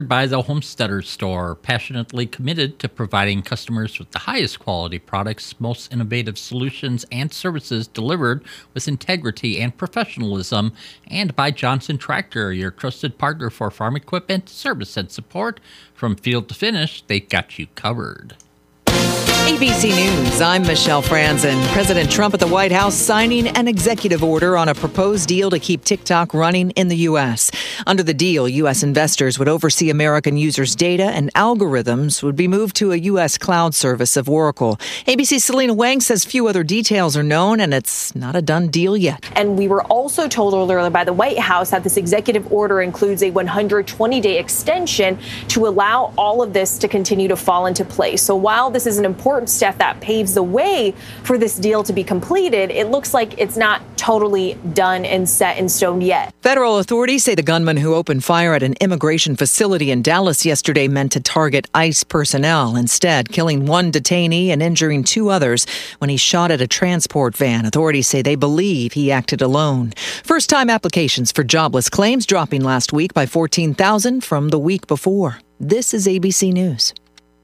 By the Homesteader Store, passionately committed to providing customers with the highest quality products, most innovative solutions, and services delivered with integrity and professionalism. And by Johnson Tractor, your trusted partner for farm equipment, service, and support. From field to finish, they've got you covered. ABC News, I'm Michelle Franzen. President Trump at the White House signing an executive order on a proposed deal to keep TikTok running in the U.S. Under the deal, U.S. investors would oversee American users' data and algorithms would be moved to a U.S. cloud service of Oracle. ABC's Selena Wang says few other details are known and it's not a done deal yet. And we were also told earlier by the White House that this executive order includes a 120-day extension to allow all of this to continue to fall into place. So while this is an important step that paves the way for this deal to be completed, it looks like it's not totally done and set in stone yet. Federal authorities say the gunman who opened fire at an immigration facility in Dallas yesterday meant to target ICE personnel, instead killing one detainee and injuring two others when he shot at a transport van. Authorities say they believe he acted alone. First-time applications for jobless claims dropping last week by 14,000 from the week before. This is ABC News.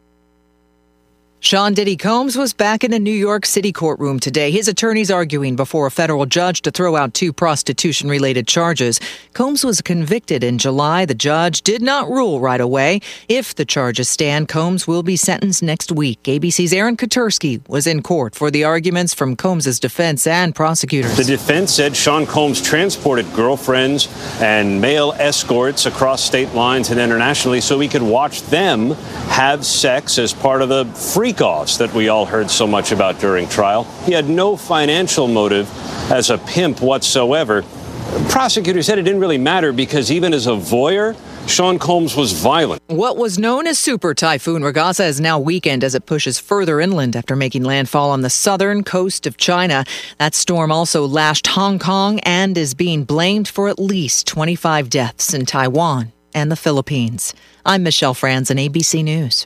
Sean Diddy Combs was back in a New York City courtroom today. His attorneys arguing before a federal judge to throw out two prostitution-related charges. Combs was convicted in July. The judge did not rule right away. If the charges stand, Combs will be sentenced next week. ABC's Aaron Kotursky was in court for the arguments from Combs' defense and prosecutors. The defense said Sean Combs transported girlfriends and male escorts across state lines and internationally so he could watch them have sex as part of the freak-offs that we all heard so much about during trial. He had no financial motive as a pimp whatsoever. Prosecutors said it didn't really matter because even as a voyeur, Sean Combs was violent. What was known as Super Typhoon Ragasa is now weakened as it pushes further inland after making landfall on the southern coast of China. That storm also lashed Hong Kong and is being blamed for at least 25 deaths in Taiwan and the Philippines. I'm Michelle Franzen, ABC News.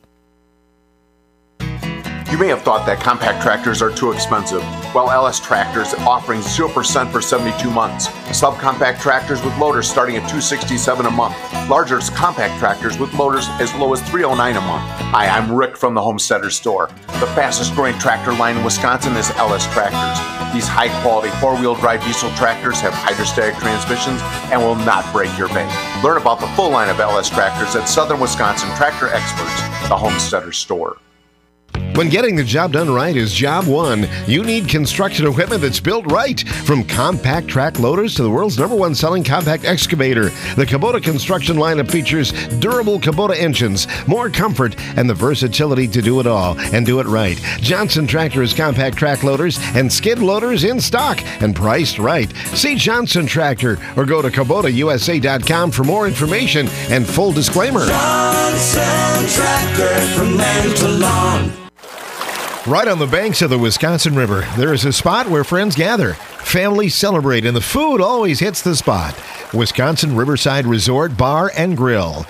You may have thought that compact tractors are too expensive. Well, LS Tractors offering 0% for 72 months. Subcompact tractors with loaders starting at $267 a month. Larger compact tractors with loaders as low as $309 a month. Hi, I'm Rick from the Homesteader Store. The fastest growing tractor line in Wisconsin is LS Tractors. These high-quality four-wheel drive diesel tractors have hydrostatic transmissions and will not break your bank. Learn about the full line of LS Tractors at Southern Wisconsin Tractor Experts, the Homesteader Store. When getting the job done right is job one, you need construction equipment that's built right. From compact track loaders to the world's #1 selling compact excavator, the Kubota construction lineup features durable Kubota engines, more comfort, and the versatility to do it all and do it right. Johnson Tractor's compact track loaders and skid loaders in stock and priced right. See Johnson Tractor or go to KubotaUSA.com for more information and full disclaimer. Johnson Tractor, from land to lawn. Right on the banks of the Wisconsin River, there is a spot where friends gather, families celebrate, and the food always hits the spot. Wisconsin Riverside Resort Bar and Grill,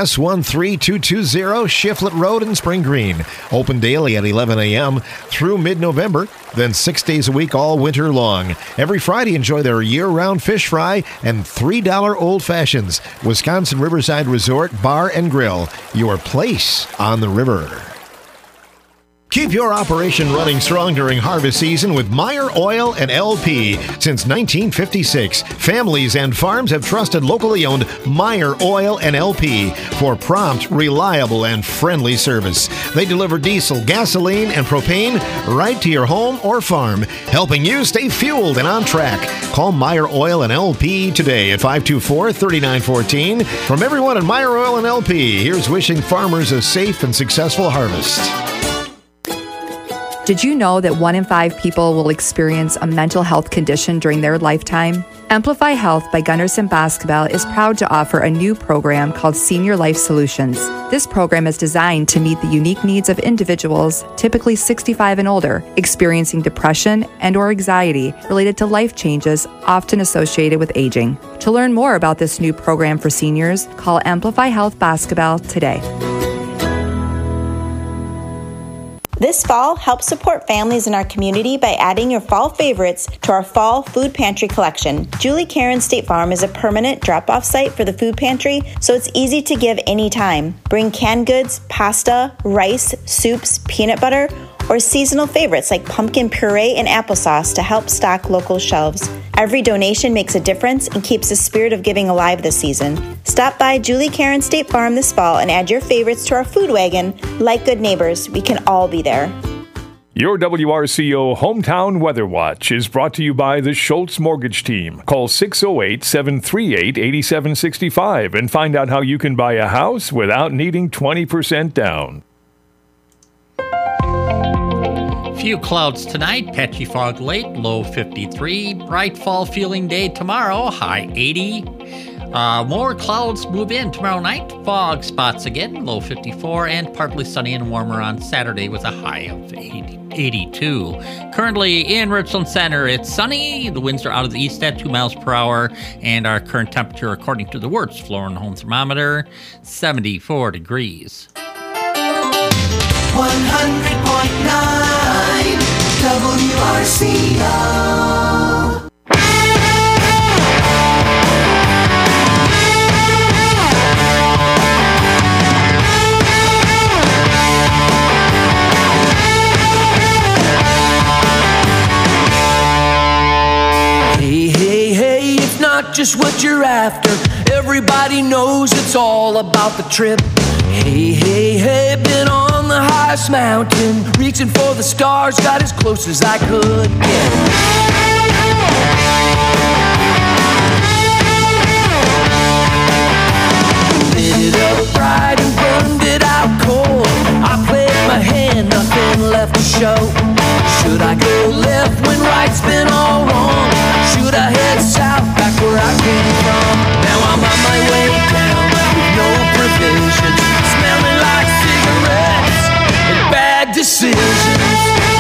S13220 Shiflett Road in Spring Green. Open daily at 11 a.m. through mid-November, then 6 days a week all winter long. Every Friday, enjoy their year-round fish fry and $3 old fashions. Wisconsin Riverside Resort Bar and Grill, your place on the river. Keep your operation running strong during harvest season with Meyer Oil and LP. Since 1956, families and farms have trusted locally owned Meyer Oil and LP for prompt, reliable, and friendly service. They deliver diesel, gasoline, and propane right to your home or farm, helping you stay fueled and on track. Call Meyer Oil and LP today at 524-3914. From everyone at Meyer Oil and LP, here's wishing farmers a safe and successful harvest. Did you know that 1 in 5 people will experience a mental health condition during their lifetime? Amplify Health by Gunderson Basketball is proud to offer a new program called Senior Life Solutions. This program is designed to meet the unique needs of individuals, typically 65 and older, experiencing depression and/or anxiety related to life changes often associated with aging. To learn more about this new program for seniors, call Amplify Health Basketball today. This fall, help support families in our community by adding your fall favorites to our fall food pantry collection. Julie Karen State Farm is a permanent drop-off site for the food pantry, so it's easy to give anytime. Bring canned goods, pasta, rice, soups, peanut butter, or seasonal favorites like pumpkin puree and applesauce to help stock local shelves. Every donation makes a difference and keeps the spirit of giving alive this season. Stop by Julie Karen State Farm this fall and add your favorites to our food wagon. Like good neighbors, we can all be there. Your WRCO Hometown Weather Watch is brought to you by the Schultz Mortgage Team. Call 608-738-8765 and find out how you can buy a house without needing 20% down. Few clouds tonight, patchy fog late, low 53. Bright fall feeling day tomorrow, high 80. More clouds move in tomorrow night. Fog spots again, low 54. And partly sunny and warmer on Saturday with a high of 82. Currently in Richland Center, it's sunny. The winds are out of the east at 2 miles per hour. And our current temperature, according to the Wirtz Floor and Home Thermometer, 74 degrees. 100.9 WRCO. Hey, hey, hey, it's not just what you're after. Everybody knows it's all about the trip. Hey, hey, hey, been on the highest mountain, reaching for the stars, got as close as I could get. Lit it up bright and burned it out cold. I played my hand, nothing left to show. Should I go left when right's been all wrong? Should I head south back where I came from? Now I'm on my way down with no provisions, smelling like cigarettes and bad decisions.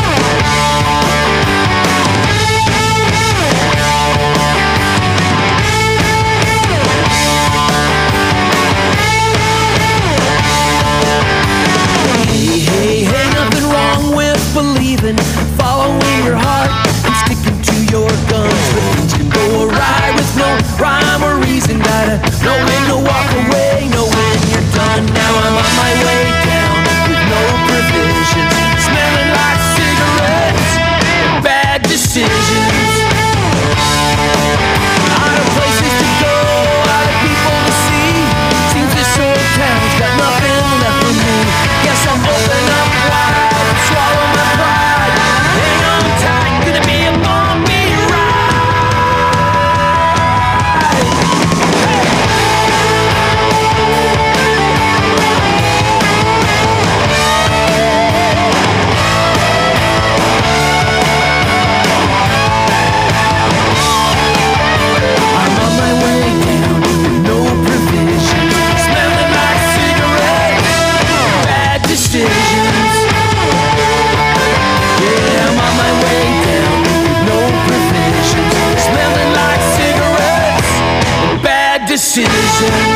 Hey, hey, hey, nothing wrong with believing, following your heart and sticking to your guns. But things can go awry with no rhyme or reason. Gotta know when to walk away, know when you're done. Now I'm on my way down with no provisions, smelling like cigarettes and bad decisions. Out of places to go, out of people to see. Seems this old town's got nothing left for me. Guess I'll open up wide and swallow my pride. Hang on tight, gonna be a bumpy I'm on my way down with no provisions, smelling like cigarettes, bad decisions. Yeah, I'm on my way down with no provisions, smelling like cigarettes and bad decisions.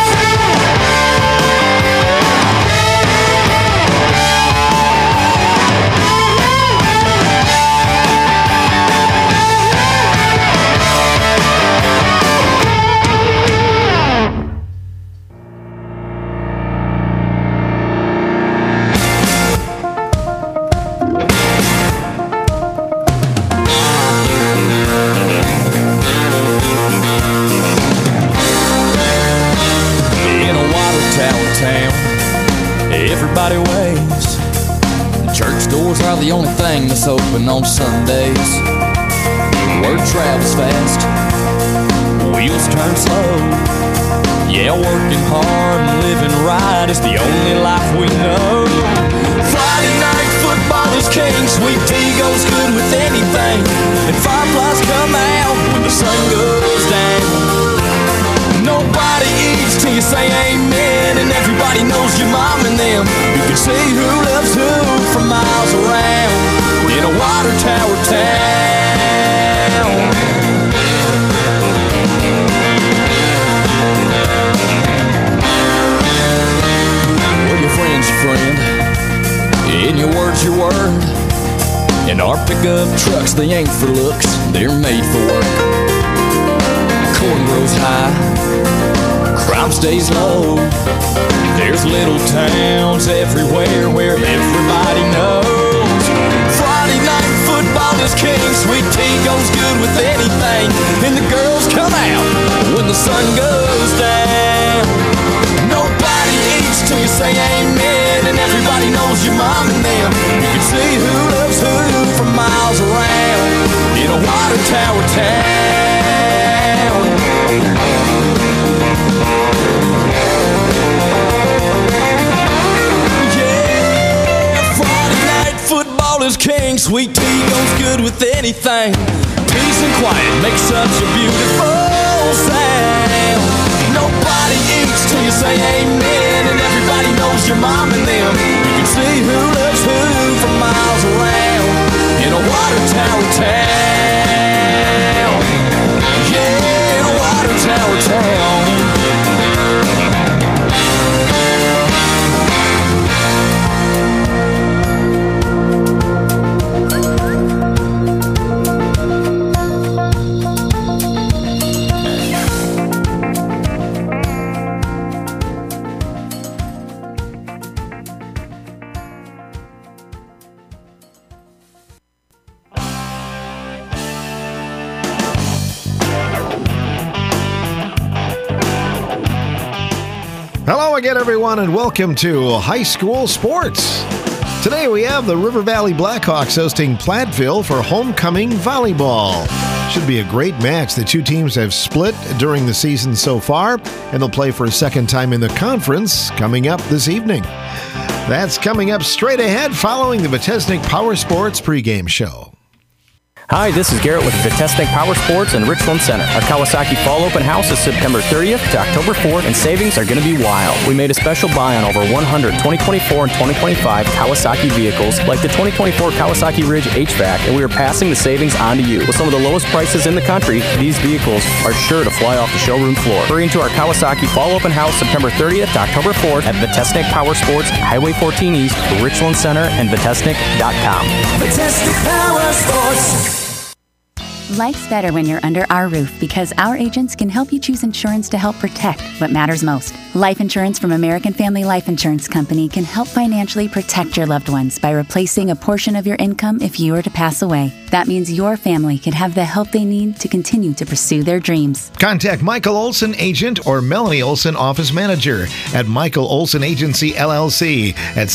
In a water tower town, everybody waves. The church doors are the only thing that's open on Sundays. Word travels fast, wheels turn slow. Yeah, working hard and living right is the only life we know. Friday night football is king, sweet tea goes good with anything, and fireflies come out when the sun goes down. Nobody eats till you say amen, and everybody knows your mom and them. You can see who loves who from miles around in a water tower town. Well, your friend's your friend. In your word's your word. And our pickup trucks, they ain't for looks, they're made for work. Corn grows high, crime stays low. There's little towns everywhere where everybody knows. Friday night football is king, sweet tea goes good with anything. And the girls come out when the sun goes down. Nobody eats till you say amen, and everybody knows your mom and them. You can see who loves who from miles around in a water tower town. Yeah, Friday night football is king. Sweet tea goes good with anything. Peace and quiet make such a beautiful sound. Nobody eats till you say amen, and everybody knows your mom and them. You can see who loves who from miles around in a water tower town. Yeah, a water tower town. Hello again, everyone, and welcome to High School Sports. Today we have the River Valley Blackhawks hosting Platteville for homecoming volleyball. Should be a great match. The two teams have split during the season so far, and they'll play for a second time in the conference coming up this evening. That's coming up straight ahead following the Vitesnik Power Sports pregame show. Hi, this is Garrett with Vitesnik Power Sports in Richland Center. Our Kawasaki Fall Open House is September 30th to October 4th, and savings are going to be wild. We made a special buy on over 100 2024 and 2025 Kawasaki vehicles, like the 2024 Kawasaki Ridge HVAC, and we are passing the savings on to you. With some of the lowest prices in the country, these vehicles are sure to fly off the showroom floor. Hurry into our Kawasaki Fall Open House September 30th to October 4th at Vitesnik Power Sports, Highway 14 East, Richland Center, and Vitesnik.com. Vitesnik Power Sports. Life's better when you're under our roof because our agents can help you choose insurance to help protect what matters most. Life insurance from American Family Life Insurance Company can help financially protect your loved ones by replacing a portion of your income if you were to pass away. That means your family can have the help they need to continue to pursue their dreams. Contact Michael Olson, agent, or Melanie Olson, office manager at Michael Olson Agency, LLC at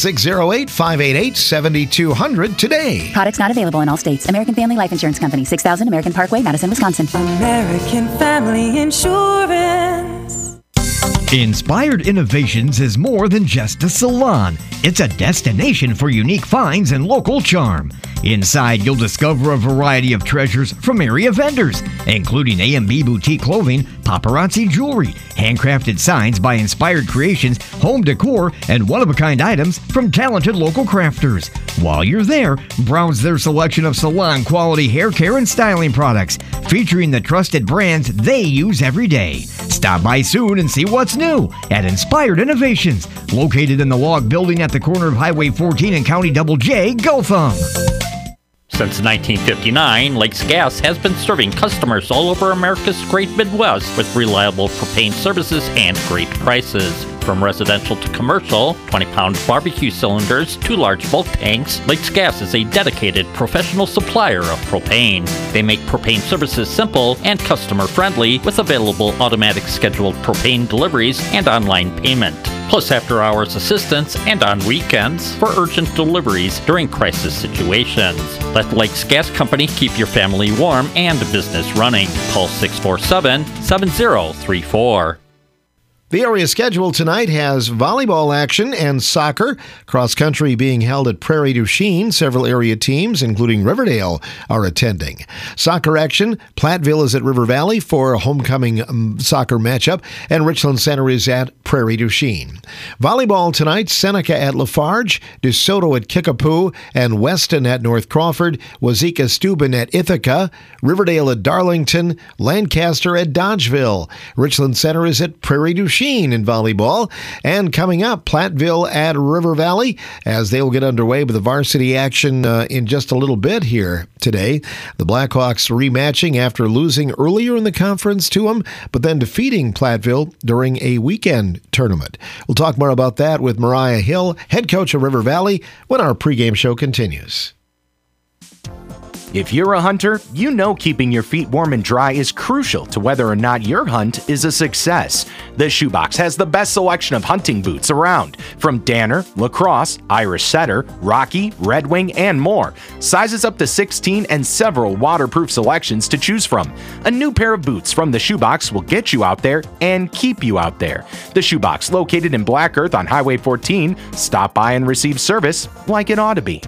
608-588-7200 today. Products not available in all states. American Family Life Insurance Company, 6000 American Parkway, Madison, Wisconsin. American Family Insurance. Inspired Innovations is more than just a salon. It's a destination for unique finds and local charm. Inside, you'll discover a variety of treasures from area vendors, including A&B Boutique Clothing, paparazzi jewelry, handcrafted signs by Inspired Creations, home decor, and one-of-a-kind items from talented local crafters. While you're there, browse their selection of salon-quality hair care and styling products, featuring the trusted brands they use every day. Stop by soon and see what's new at Inspired Innovations, located in the log building at the corner of Highway 14 and County Double J, Gotham. Since 1959, Lakes Gas has been serving customers all over America's great Midwest with reliable propane services and great prices. From residential to commercial, 20-pound barbecue cylinders to large bulk tanks, Lakes Gas is a dedicated professional supplier of propane. They make propane services simple and customer-friendly with available automatic scheduled propane deliveries and online payment, plus after-hours assistance and on weekends for urgent deliveries during crisis situations. Let Lakes Gas Company keep your family warm and business running. Call 647-7034. The area schedule tonight has volleyball action and soccer. Cross country being held at Prairie du Chien. Several area teams, including Riverdale, are attending. Soccer action, Platteville is at River Valley for a homecoming soccer matchup, and Richland Center is at Prairie du Chien. Volleyball tonight, Seneca at Lafarge, DeSoto at Kickapoo, and Weston at North Crawford, Wazeeka Steuben at Ithaca, Riverdale at Darlington, Lancaster at Dodgeville. Richland Center is at Prairie du Chien. Machine in volleyball. And coming up, Platteville at River Valley, as they will get underway with the varsity action in just a little bit here today. The Blackhawks rematching after losing earlier in the conference to them, but then defeating Platteville during a weekend tournament. We'll talk more about that with Mariah Hill, head coach of River Valley, when our pregame show continues. If you're a hunter, you know keeping your feet warm and dry is crucial to whether or not your hunt is a success. The Shoebox has the best selection of hunting boots around, from Danner, Lacrosse, Irish Setter, Rocky, Red Wing, and more. Sizes up to 16 and several waterproof selections to choose from. A new pair of boots from the Shoebox will get you out there and keep you out there. The Shoebox, located in Black Earth on Highway 14. Stop by and receive service like it ought to be.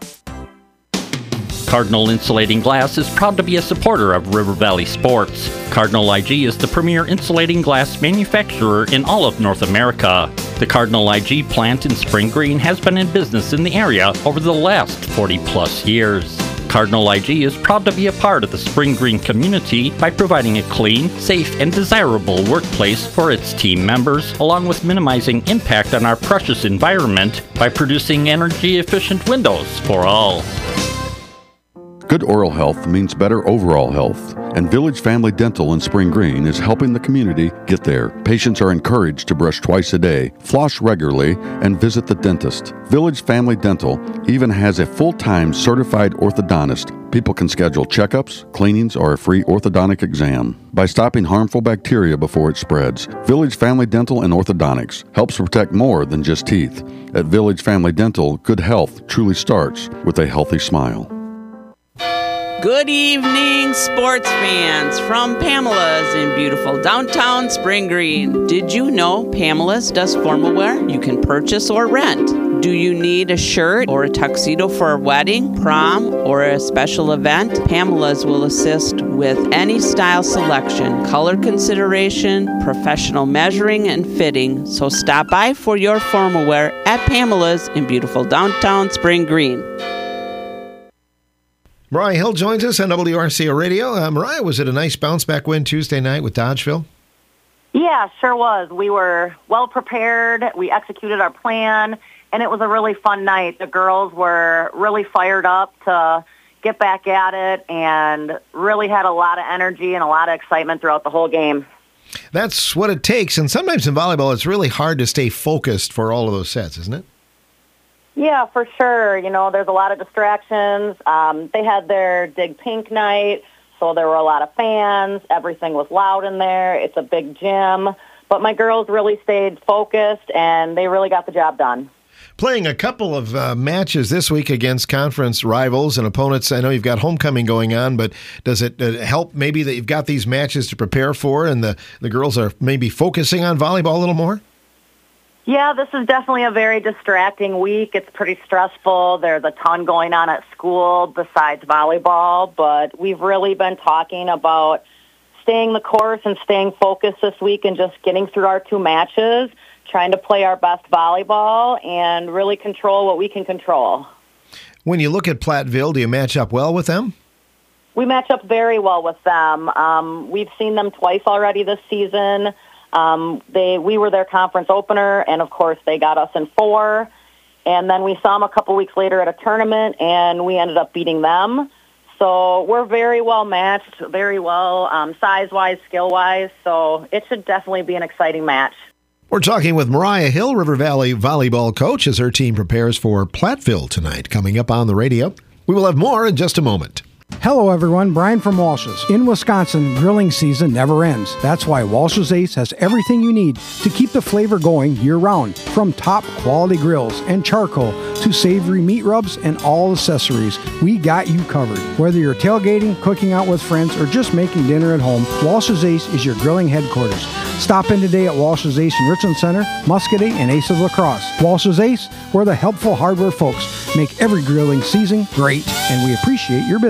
Cardinal Insulating Glass is proud to be a supporter of River Valley sports. Cardinal IG is the premier insulating glass manufacturer in all of North America. The Cardinal IG plant in Spring Green has been in business in the area over the last 40-plus years. Cardinal IG is proud to be a part of the Spring Green community by providing a clean, safe, and desirable workplace for its team members, along with minimizing impact on our precious environment by producing energy-efficient windows for all. Good oral health means better overall health, and Village Family Dental in Spring Green is helping the community get there. Patients are encouraged to brush twice a day, floss regularly, and visit the dentist. Village Family Dental even has a full-time certified orthodontist. People can schedule checkups, cleanings, or a free orthodontic exam. By stopping harmful bacteria before it spreads, Village Family Dental and Orthodontics helps protect more than just teeth. At Village Family Dental, good health truly starts with a healthy smile. Good evening, sports fans, from Pamela's in beautiful downtown Spring Green. Did you know Pamela's does formal wear you can purchase or rent? Do you need a shirt or a tuxedo for a wedding, prom, or a special event? Pamela's will assist with any style selection, color consideration, professional measuring and fitting. So stop by for your formal wear at Pamela's in beautiful downtown Spring Green. Mariah Hill joins us on WRCO Radio. Mariah, was it a nice bounce-back win Tuesday night with Dodgeville? Yeah, sure was. We were well prepared. We executed our plan, and it was a really fun night. The girls were really fired up to get back at it and really had a lot of energy and a lot of excitement throughout the whole game. That's what it takes, and sometimes in volleyball it's really hard to stay focused for all of those sets, isn't it? Yeah, for sure. You know, there's a lot of distractions. They had their Dig Pink night, so there were a lot of fans. Everything was loud in there. It's a big gym. But my girls really stayed focused, and they really got the job done. Playing a couple of matches this week against conference rivals and opponents. I know you've got homecoming going on, but does it help maybe that you've got these matches to prepare for and the girls are maybe focusing on volleyball a little more? Yeah, this is definitely a very distracting week. It's pretty stressful. There's a ton going on at school besides volleyball, but we've really been talking about staying the course and staying focused this week and just getting through our two matches, trying to play our best volleyball and really control what we can control. When you look at Platteville, do you match up well with them? We match up very well with them. We've seen them twice already this season. We were their conference opener, and of course they got us in 4. And then we saw them a couple weeks later at a tournament, and we ended up beating them. So we're very well matched, very well size-wise, skill-wise. So it should definitely be an exciting match. We're talking with Mariah Hill, River Valley volleyball coach, as her team prepares for Platteville tonight. Coming up on the radio, we will have more in just a moment. Hello everyone, Brian from Walsh's. In Wisconsin, grilling season never ends. That's why Walsh's Ace has everything you need to keep the flavor going year-round. From top quality grills and charcoal to savory meat rubs and all accessories, we got you covered. Whether you're tailgating, cooking out with friends, or just making dinner at home, Walsh's Ace is your grilling headquarters. Stop in today at Walsh's Ace in Richland Center, Muscatine, and Ace of La Crosse. Walsh's Ace, where the helpful hardware folks make every grilling season great, and we appreciate your business.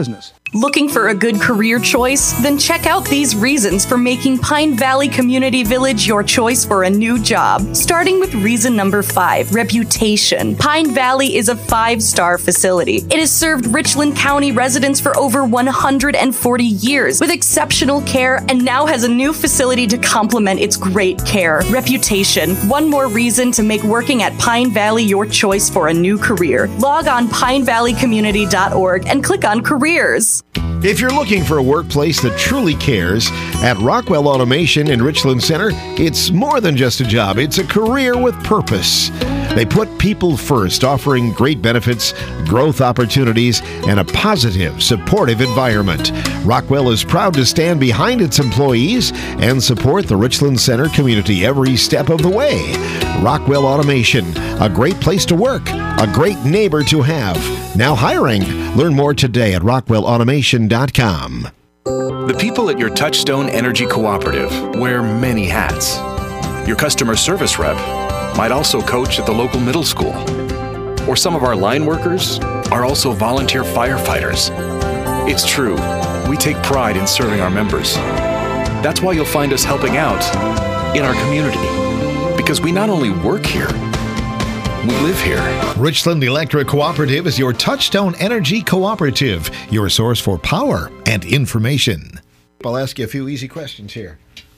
Looking for a good career choice? Then check out these reasons for making Pine Valley Community Village your choice for a new job. Starting with reason number 5, reputation. Pine Valley is a 5-star facility. It has served Richland County residents for over 140 years with exceptional care and now has a new facility to complement its great care. Reputation. One more reason to make working at Pine Valley your choice for a new career. Log on pinevalleycommunity.org and click on careers. If you're looking for a workplace that truly cares, at Rockwell Automation in Richland Center, it's more than just a job, it's a career with purpose. They put people first, offering great benefits, growth opportunities, and a positive, supportive environment. Rockwell is proud to stand behind its employees and support the Richland Center community every step of the way. Rockwell Automation, a great place to work, a great neighbor to have. Now hiring. Learn more today at rockwellautomation.com. The people at your Touchstone Energy Cooperative wear many hats. Your customer service rep might also coach at the local middle school. Or some of our line workers are also volunteer firefighters. It's true, we take pride in serving our members. That's why you'll find us helping out in our community. Because we not only work here, we live here. Richland Electric Cooperative is your Touchstone Energy Cooperative, your source for power and information. I'll ask you a few easy questions here.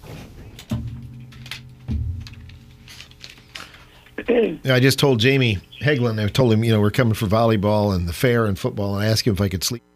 I just told Jamie Heglin, I told him, we're coming for volleyball and the fair and football, and I asked him if I could sleep.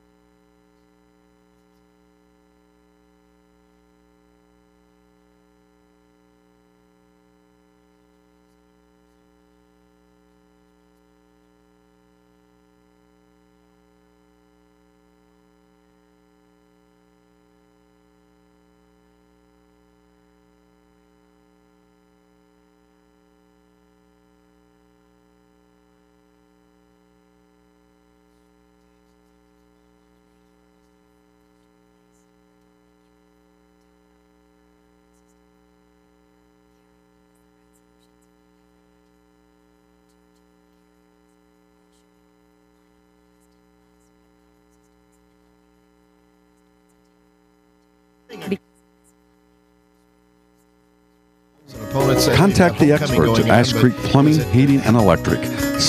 Contact the experts at Ash Creek Plumbing, Heating, and Electric,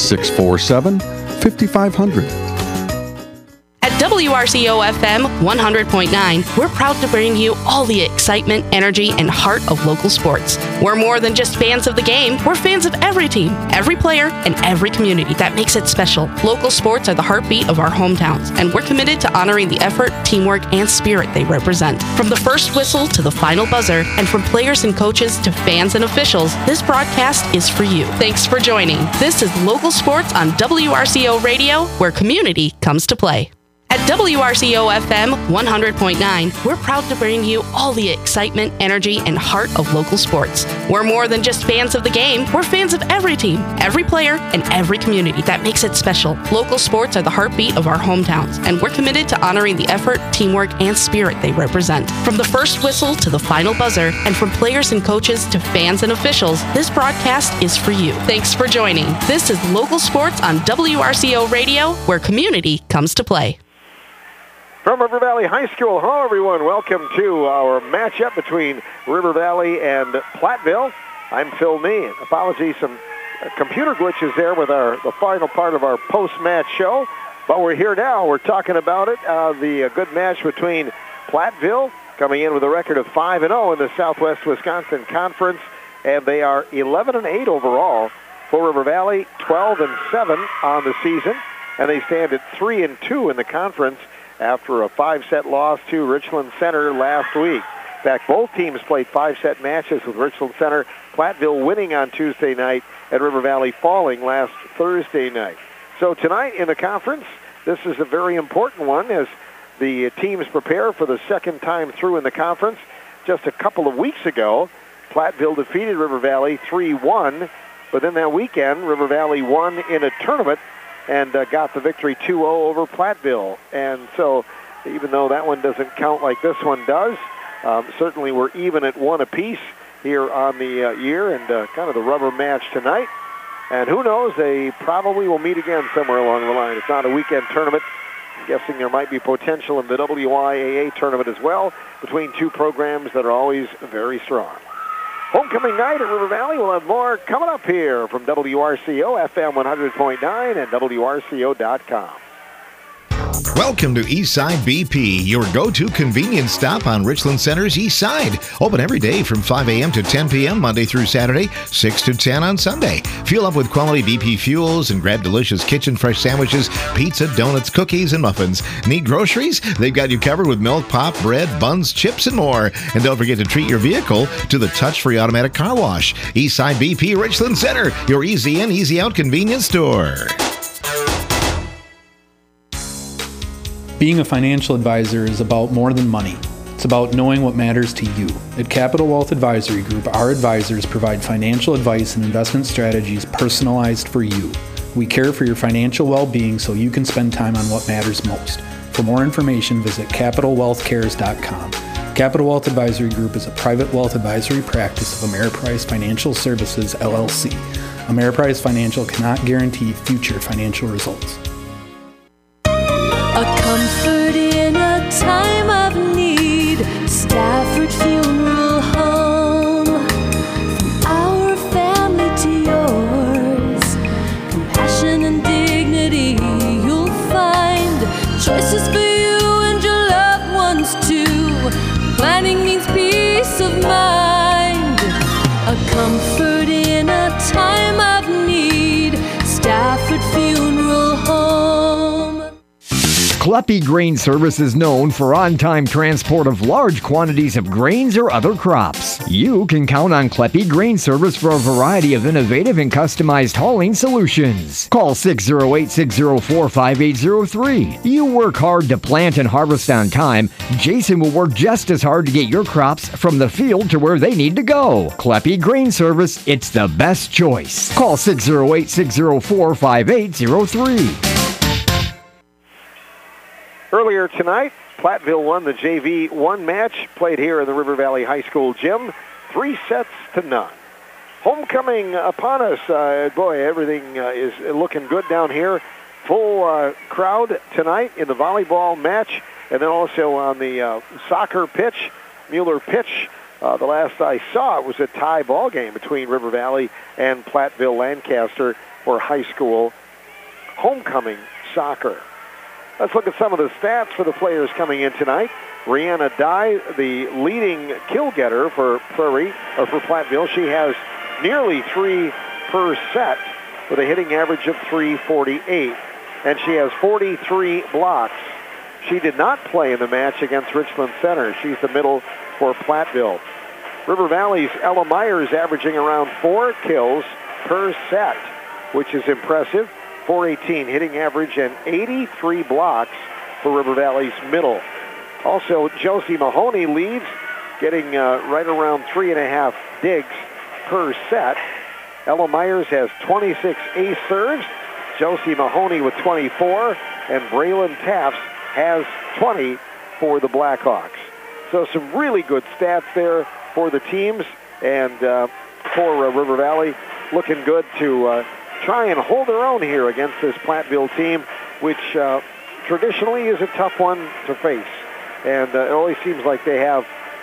647-5500. At WRCO FM 100.9, we're proud to bring you all the excitement, energy, and heart of local sports. We're more than just fans of the game. We're fans of every team, every player, and every community. That makes it special. Local sports are the heartbeat of our hometowns, and we're committed to honoring the effort, teamwork, and spirit they represent. From the first whistle to the final buzzer, and from players and coaches to fans and officials, this broadcast is for you. Thanks for joining. This is Local Sports on WRCO Radio, where community comes to play. At WRCO FM 100.9, we're proud to bring you all the excitement, energy, and heart of local sports. We're more than just fans of the game. We're fans of every team, every player, and every community. That makes it special. Local sports are the heartbeat of our hometowns, and we're committed to honoring the effort, teamwork, and spirit they represent. From the first whistle to the final buzzer, and from players and coaches to fans and officials, this broadcast is for you. Thanks for joining. This is Local Sports on WRCO Radio, where community comes to play. From River Valley High School, hello everyone. Welcome to our matchup between River Valley and Platteville. I'm Phil Nee. Apologies, some computer glitches there with the final part of our post-match show. But we're here now. We're talking about it. The good match between Platteville, coming in with a record of 5-0 in the Southwest Wisconsin Conference, and they are 11-8 overall. For River Valley, 12-7 on the season, and they stand at 3-2 in the conference after a 5-set loss to Richland Center last week. In fact, both teams played 5-set matches with Richland Center, Platteville winning on Tuesday night and River Valley falling last Thursday night. So tonight in the conference, this is a very important one as the teams prepare for the second time through in the conference. Just a couple of weeks ago, Platteville defeated River Valley 3-1, but then that weekend, River Valley won in a tournament and got the victory 2-0 over Platteville. And so even though that one doesn't count like this one does, certainly we're even at one apiece here on the year, and kind of the rubber match tonight. And who knows, they probably will meet again somewhere along the line. It's not a weekend tournament I'm guessing there might be potential in the WIAA tournament as well between two programs that are always very strong. Homecoming night at River Valley. We'll have more coming up here from WRCO, FM 100.9 and WRCO.com. Welcome to Eastside BP, your go-to convenience stop on Richland Center's East Side. Open every day from 5 a.m. to 10 p.m. Monday through Saturday, 6 to 10 on Sunday. Fuel up with quality BP fuels and grab delicious kitchen fresh sandwiches, pizza, donuts, cookies, and muffins. Need groceries? They've got you covered with milk, pop, bread, buns, chips, and more. And don't forget to treat your vehicle to the touch-free automatic car wash. Eastside BP, Richland Center, your easy in, easy out convenience store. Being a financial advisor is about more than money. It's about knowing what matters to you. At Capital Wealth Advisory Group, our advisors provide financial advice and investment strategies personalized for you. We care for your financial well-being so you can spend time on what matters most. For more information, visit CapitalWealthCares.com. Capital Wealth Advisory Group is a private wealth advisory practice of Ameriprise Financial Services, LLC. Ameriprise Financial cannot guarantee future financial results. A comfort in a time of need. Stafford Funeral Home. From our family to yours. Compassion and dignity you'll find. Choices for you and your loved ones too. Planning means peace of mind. A comfort in a time of need. Stafford Funeral Home. Kleppe Grain Service is known for on-time transport of large quantities of grains or other crops. You can count on Kleppe Grain Service for a variety of innovative and customized hauling solutions. Call 608-604-5803. You work hard to plant and harvest on time. Jason will work just as hard to get your crops from the field to where they need to go. Kleppe Grain Service, it's the best choice. Call 608-604-5803. Earlier tonight, Platteville won the JV 1 match played here in the River Valley High School gym, 3-0. Homecoming upon us. Boy, everything is looking good down here. Full crowd tonight in the volleyball match, and then also on the soccer pitch, Mueller pitch. The last I saw, it was a tie ball game between River Valley and Platteville Lancaster for high school homecoming soccer. Let's look at some of the stats for the players coming in tonight. Rihanna Dye, the leading kill getter for Platteville. She has nearly 3 per set with a hitting average of 348. And she has 43 blocks. She did not play in the match against Richland Center. She's the middle for Platteville. River Valley's Ella Myers averaging around 4 kills per set, which is impressive. 418 hitting average and 83 blocks for River Valley's middle. Also, Josie Mahoney leads, getting right around 3.5 digs per set. Ella Myers has 26 ace serves. Josie Mahoney with 24, and Braylon Taffs has 20 for the Blackhawks. So some really good stats there for the teams, and for River Valley, looking good to try and hold their own here against this Platteville team, which traditionally is a tough one to face. And it always seems like they have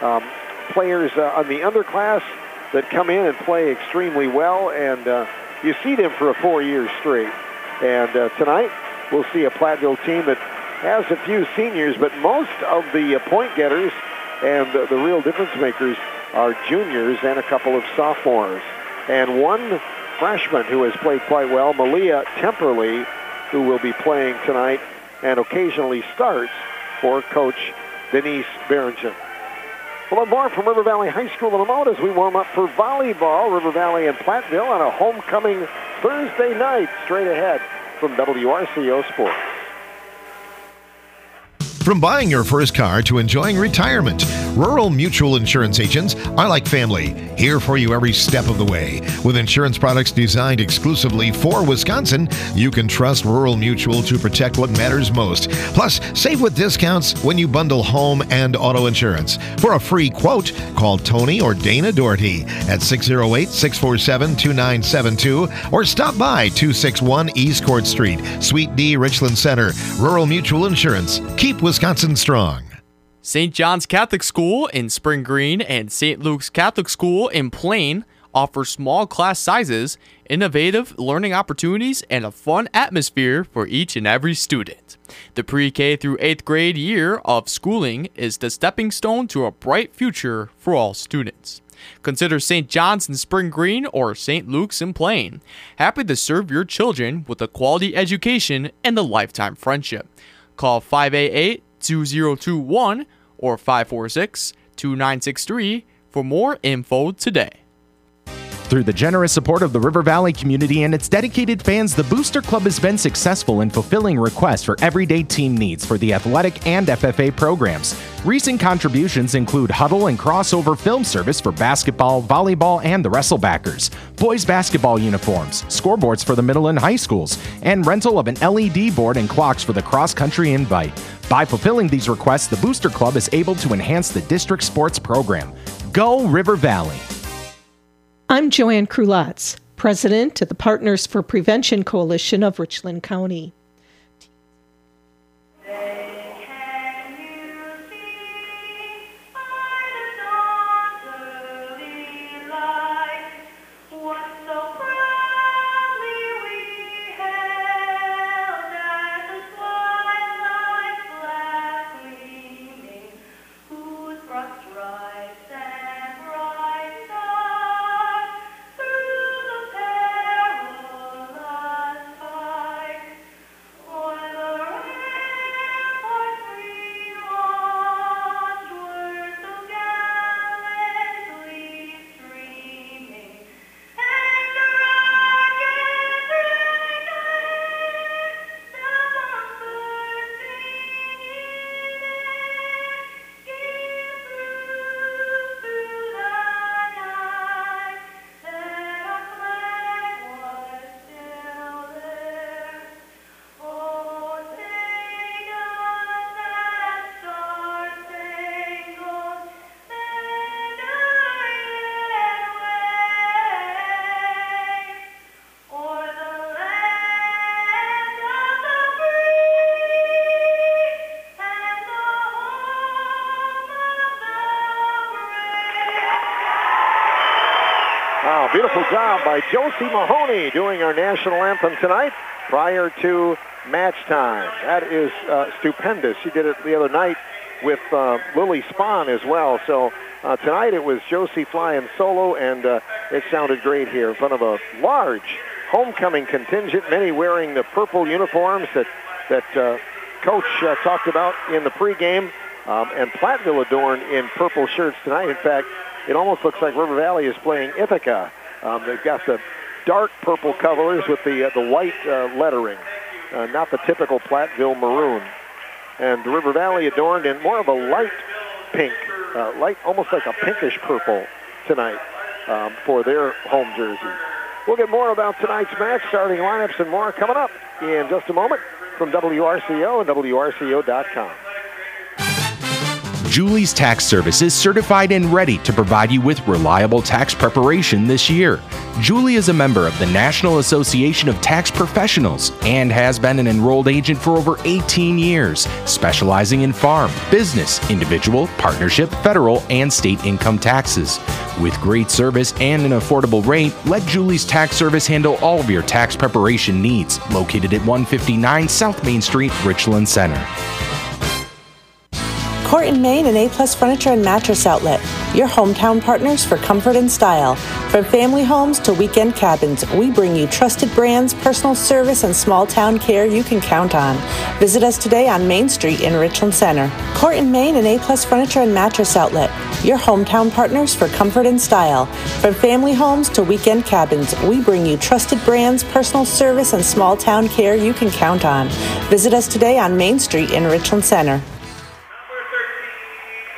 players on the underclass that come in and play extremely well, and you see them for 4 years straight. And tonight, we'll see a Platteville team that has a few seniors, but most of the point getters and the real difference makers are juniors and a couple of sophomores. And one freshman who has played quite well, Malia Temperley, who will be playing tonight and occasionally starts for Coach Denise Barrington. We'll have more from River Valley High School in a moment as we warm up for volleyball. River Valley and Platteville on a homecoming Thursday night, straight ahead from WRCO Sports. From buying your first car to enjoying retirement, Rural Mutual Insurance agents are like family, here for you every step of the way. With insurance products designed exclusively for Wisconsin, you can trust Rural Mutual to protect what matters most. Plus, save with discounts when you bundle home and auto insurance. For a free quote, call Tony or Dana Doherty at 608-647-2972 or stop by 261 East Court Street, Suite D, Richland Center. Rural Mutual Insurance. Keep Wisconsin strong. St. John's Catholic School in Spring Green and St. Luke's Catholic School in Plain offer small class sizes, innovative learning opportunities, and a fun atmosphere for each and every student. The pre-K through 8th grade year of schooling is the stepping stone to a bright future for all students. Consider St. John's in Spring Green or St. Luke's in Plain. Happy to serve your children with a quality education and a lifetime friendship. Call 588-2021 or 546-2963 for more info today. Through the generous support of the River Valley community and its dedicated fans, the Booster Club has been successful in fulfilling requests for everyday team needs for the athletic and FFA programs. Recent contributions include huddle and crossover film service for basketball, volleyball, and the Wrestlebackers, boys basketball uniforms, scoreboards for the middle and high schools, and rental of an LED board and clocks for the cross-country invite. By fulfilling these requests, the Booster Club is able to enhance the district sports program. Go River Valley! I'm Joanne Krulotz, president of the Partners for Prevention Coalition of Richland County. Beautiful job by Josie Mahoney doing our national anthem tonight prior to match time. That is stupendous. She did it the other night with Lily Spahn as well. So tonight it was Josie flying solo, and it sounded great here in front of a large homecoming contingent, many wearing the purple uniforms that Coach talked about in the pregame, and Platteville adorned in purple shirts tonight. In fact, it almost looks like River Valley is playing Ithaca. They've got the dark purple colors with the white lettering, not the typical Platteville maroon. And River Valley adorned in more of a light pink, light, almost like a pinkish purple tonight for their home jersey. We'll get more about tonight's match, starting lineups and more coming up in just a moment from WRCO and WRCO.com. Julie's Tax Service is certified and ready to provide you with reliable tax preparation this year. Julie is a member of the National Association of Tax Professionals and has been an enrolled agent for over 18 years, specializing in farm, business, individual, partnership, federal, and state income taxes. With great service and an affordable rate, let Julie's Tax Service handle all of your tax preparation needs. Located at 159 South Main Street, Richland Center. Court & Main and A-Plus Furniture and Mattress Outlet, your hometown partners for comfort and style. From family homes to weekend cabins, we bring you trusted brands, personal service, and small-town care you can count on. Visit us today on Main Street in Richland Center. Court & Main and A-Plus Furniture and Mattress Outlet, your hometown partners for comfort and style. From family homes to weekend cabins, we bring you trusted brands, personal service, and small-town care you can count on. Visit us today on Main Street in Richland Center.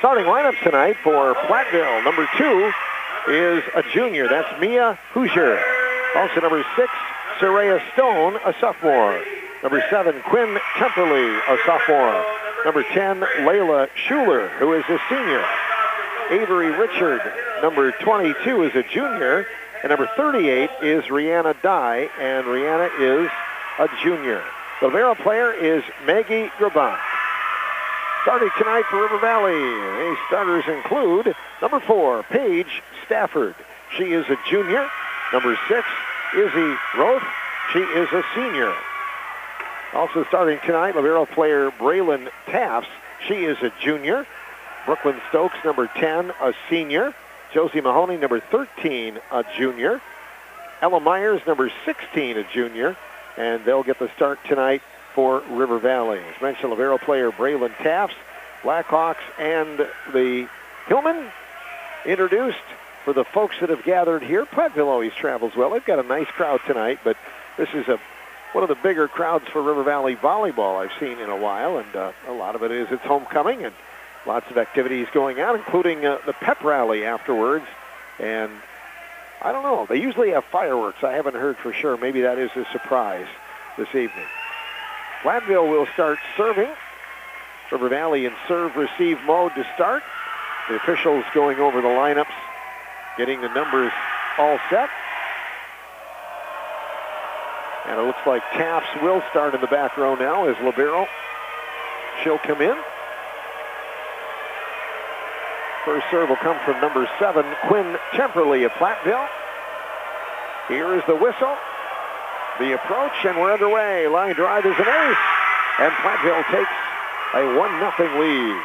starting lineups tonight for Platteville. Number 2 is a junior. That's Mia Hoosier. Also number 6, Soraya Stone, a sophomore. Number 7, Quinn Temperley, a sophomore. Number 10, Layla Schuler, who is a senior. Avery Richard, number 22, is a junior. And number 38 is Rihanna Dye, and Rihanna is a junior. The libero player is Maggie Grabant. Starting tonight for River Valley, the starters include number 4, Paige Stafford. She is a junior. Number 6, Izzy Roth. She is a senior. Also starting tonight, libero player Braylon Tafts. She is a junior. Brooklyn Stokes, number 10, a senior. Josie Mahoney, number 13, a junior. Ella Myers, number 16, a junior. And they'll get the start tonight for River Valley. As mentioned, libero player Braylon Tafts, Blackhawks, and the Hillman introduced for the folks that have gathered here. Platteville always travels well. They've got a nice crowd tonight, but this is one of the bigger crowds for River Valley volleyball I've seen in a while, and a lot of it is its homecoming, and lots of activities going on, including the pep rally afterwards. And I don't know, they usually have fireworks. I haven't heard for sure. Maybe that is a surprise this evening. Platteville will start serving. River Valley in serve-receive mode to start. The officials going over the lineups, getting the numbers all set. And it looks like Tafts will start in the back row now as libero. She'll come in. First serve will come from number 7, Quinn Temperley of Platteville. Here is the whistle, the approach, and we're underway. Line drive is an ace, and Platteville takes a 1-0 lead.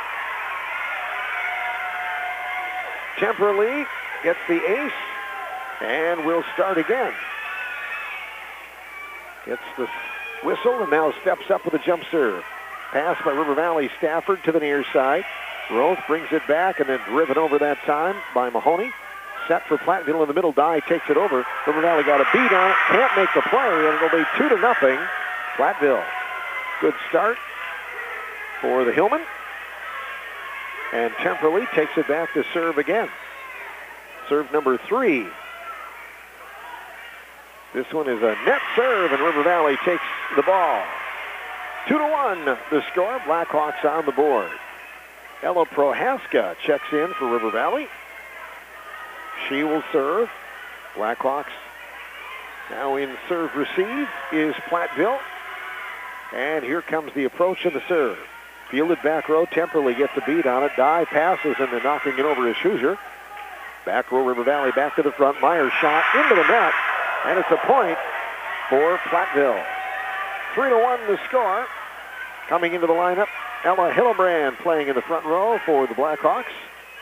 Temperley gets the ace, and will start again. Gets the whistle, and now steps up with a jump serve. Pass by River Valley Stafford to the near side. Roth brings it back and then driven over that time by Mahoney. Set for Platteville in the middle. Dye takes it over. River Valley got a beat on it. Can't make the play, and it'll be 2-0. Platteville. Good start for the Hillman. And Temperley takes it back to serve again. Serve number 3. This one is a net serve, and River Valley takes the ball. 2-1 the score. Blackhawks on the board. Ella Prohaska checks in for River Valley. She will serve. Blackhawks now in serve-receive is Platteville. And here comes the approach and the serve. Fielded back row. Temperley gets a beat on it. Dye passes and then knocking it over is Hoosier. Back row River Valley back to the front. Myers shot into the net. And it's a point for Platteville. 3-1 the score. Coming into the lineup, Ella Hillebrand playing in the front row for the Blackhawks.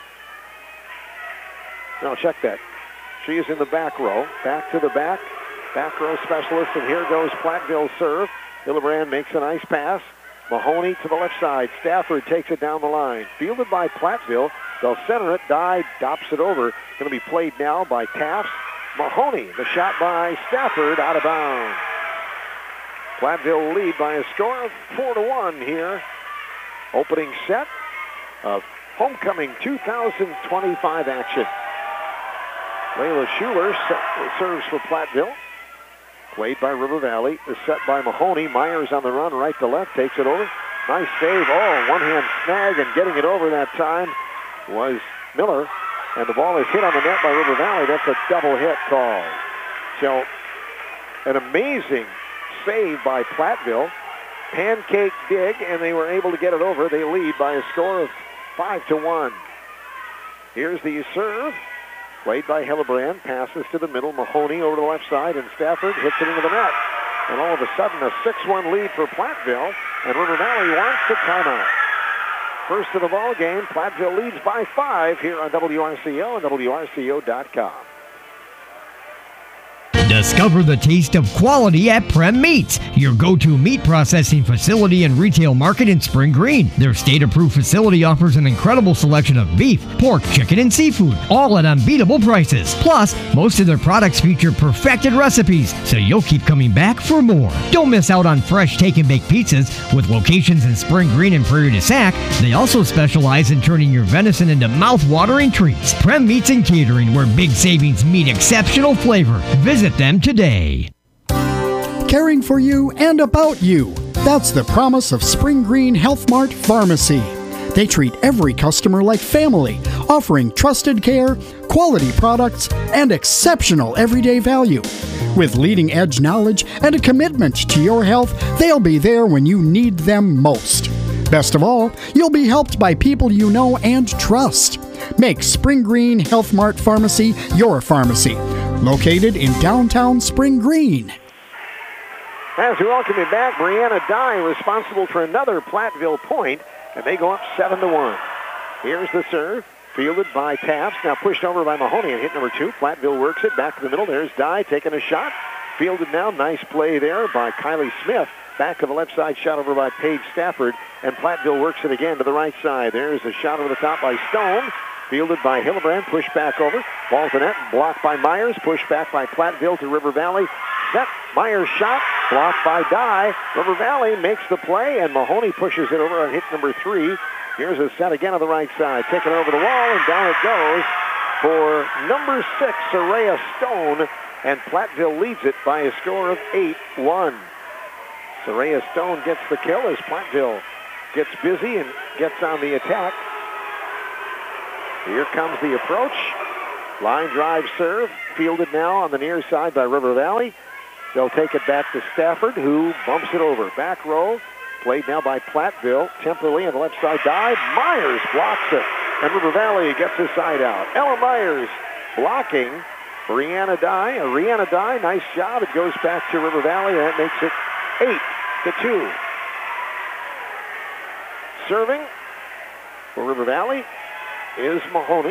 Now check that. She is in the back row. Back to the back row specialist, and here goes Platteville's serve. Hillebrand makes a nice pass. Mahoney to the left side. Stafford takes it down the line. Fielded by Platteville. They'll center it. Dye dops it over. Going to be played now by Tafts. Mahoney, the shot by Stafford, out of bounds. Platteville lead by a score of 4-1 here. Opening set of homecoming 2025 action. Layla Schuler serves for Platteville. Played by River Valley. Is set by Mahoney. Myers on the run, right to left, takes it over. Nice save. Oh, one-hand snag, and getting it over that time was Miller. And the ball is hit on the net by River Valley. That's a double hit call. So, an amazing save by Platteville. Pancake dig, and they were able to get it over. They lead by a score of 5-1. Here's the serve. Played by Hillebrand. Passes to the middle. Mahoney over to the left side, and Stafford hits it into the net. And all of a sudden, a 6-1 lead for Platteville, and River Valley wants the timeout. First of the ball game, Platteville leads by 5 here on WRCO and WRCO.com. Discover the taste of quality at Prem Meats, your go-to meat processing facility and retail market in Spring Green. Their state-approved facility offers an incredible selection of beef, pork, chicken, and seafood, all at unbeatable prices. Plus, most of their products feature perfected recipes, so you'll keep coming back for more. Don't miss out on fresh take-and-bake pizzas. With locations in Spring Green and Prairie du Sac, they also specialize in turning your venison into mouth-watering treats. Prem Meats and Catering, where big savings meet exceptional flavor. Visit them today. Caring for you and about you. That's the promise of Spring Green Health Mart Pharmacy. They treat every customer like family, offering trusted care, quality products, and exceptional everyday value. With leading-edge knowledge and a commitment to your health, they'll be there when you need them most. Best of all, you'll be helped by people you know and trust. Make Spring Green Health Mart Pharmacy your pharmacy. Located in downtown Spring Green. As we welcome you back, Brianna Dye responsible for another Platteville point, and they go up 7-1. Here's the serve, fielded by Taps, now pushed over by Mahoney and hit number 2. Platteville works it back to the middle. There's Dye taking a shot, fielded now. Nice play there by Kylie Smith. Back to the left side, shot over by Paige Stafford, and Platteville works it again to the right side. There's a shot over the top by Stone. Fielded by Hillebrand, pushed back over. Ball to net, blocked by Myers, pushed back by Platteville to River Valley. Set, Myers shot, blocked by Dye. River Valley makes the play, and Mahoney pushes it over on hit number 3. Here's a set again on the right side. Taken over the wall, and down it goes for number 6, Soraya Stone, and Platteville leads it by a score of 8-1. Soraya Stone gets the kill as Platteville gets busy and gets on the attack. Here comes the approach. Line drive serve. Fielded now on the near side by River Valley. They'll take it back to Stafford, who bumps it over. Back row. Played now by Platteville. Temporarily on the left side dive. Myers blocks it. And River Valley gets his side out. Ella Myers blocking Brianna Dye. Rihanna Dye, nice job. It goes back to River Valley. And that makes it 8-2. Serving for River Valley is Mahoney.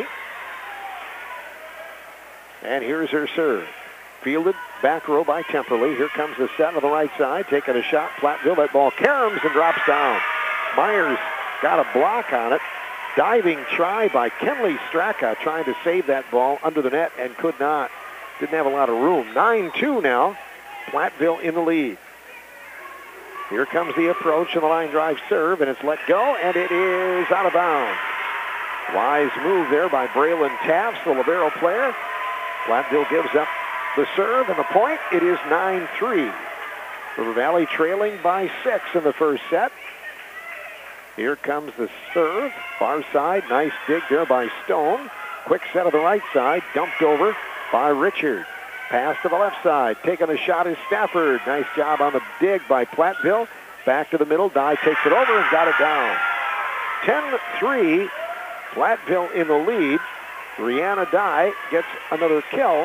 And here's her serve. Fielded back row by Temperley. Here comes the set on the right side. Taking a shot. Platteville. That ball caroms and drops down. Myers got a block on it. Diving try by Kenley Straka, trying to save that ball under the net and could not. Didn't have a lot of room. 9-2 now. Platteville in the lead. Here comes the approach and the line drive serve, and it's let go, and it is out of bounds. Wise move there by Braylon Taps, the libero player. Platteville gives up the serve and the point. It is 9-3. River Valley trailing by 6 in the first set. Here comes the serve. Far side, nice dig there by Stone. Quick set of the right side, dumped over by Richard. Pass to the left side. Taking a shot is Stafford. Nice job on the dig by Platteville. Back to the middle. Dye takes it over and got it down. 10-3. Platteville in the lead. Rihanna Dye gets another kill.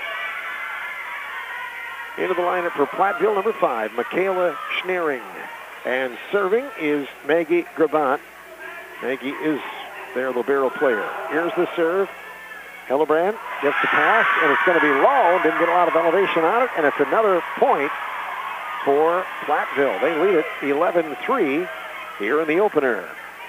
Into the lineup for Platteville, number 5, Michaela Schneering. And serving is Maggie Grabant. Maggie is their libero player. Here's the serve. Hillebrand gets the pass, and it's going to be low. Didn't get a lot of elevation on it, and it's another point for Platteville. They lead it 11-3 here in the opener.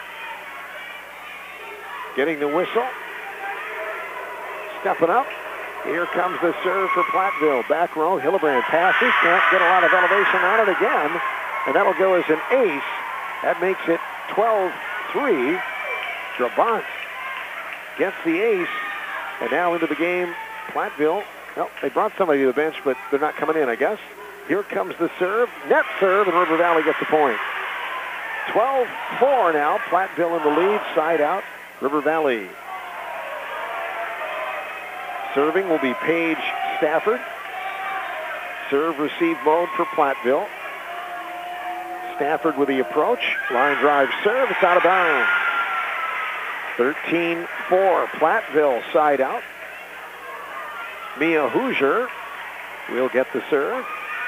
Getting the whistle. Stepping up. Here comes the serve for Platteville. Back row, Hillebrand passes. Can't get a lot of elevation on it again. And that'll go as an ace. That makes it 12-3. Grabant gets the ace. And now into the game, Platteville. Well, they brought somebody to the bench, but they're not coming in, I guess. Here comes the serve. Net serve, and River Valley gets a point. 12-4 now. Platteville in the lead. Side out, River Valley. Serving will be Paige Stafford. Serve receive mode for Platteville. Stafford with the approach. Line drive serve. It's out of bounds. 13-4. Platteville side out. Mia Hoosier will get the serve.